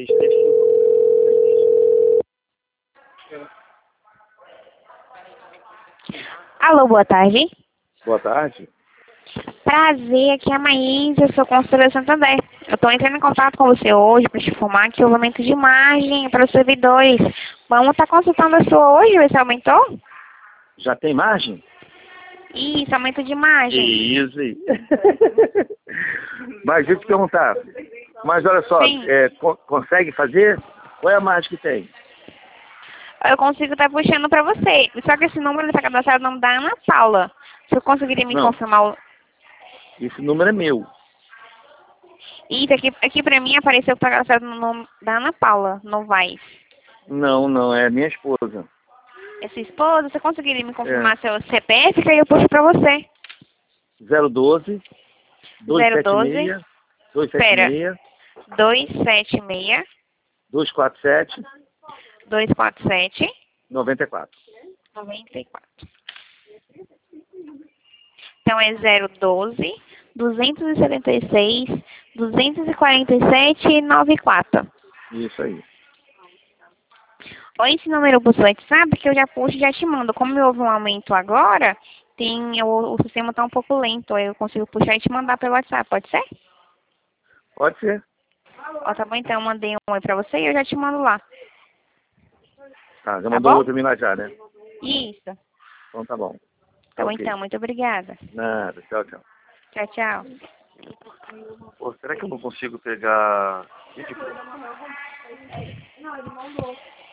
Alô, boa tarde. Boa tarde. Prazer, aqui é a Maís, eu sou consultora Santander. Eu estou entrando em contato com você hoje para te informar que o aumento de margem para os servidores. Vamos estar consultando a sua hoje, ver se aumentou? Já tem margem? Isso, aumento de margem. Isso aí. Mas deixa eu te perguntar. Mas olha só, Sim. consegue fazer? Qual é a margem que tem? Eu consigo estar puxando para você. Só que esse número está cadastrado no nome da Ana Paula. Você conseguiria me Não. confirmar o... Esse número é meu. Isso, aqui para mim apareceu que está cadastrado no nome da Ana Paula Novaes. Não, é minha esposa. É sua esposa? Você conseguiria me confirmar É. seu CPF que aí eu puxo para você? 012 276 Espera. 276 276 247 247 94. 94. Então é 012 276 247 94. Isso aí. Ou esse número pro seu WhatsApp que eu já puxo e já te mando. Como houve um aumento agora, o sistema tá um pouco lento. Aí eu consigo puxar e te mandar pelo WhatsApp, pode ser? Pode ser. Ó, tá bom, então eu mandei um oi pra você e eu já te mando lá. Tá, já Tá mandou bom? outro terminar já, né? Isso. Então tá bom. Tá bom, Ok. então. Muito obrigada. Nada, tchau. Tchau, tchau. Pô, será que eu não consigo pegar...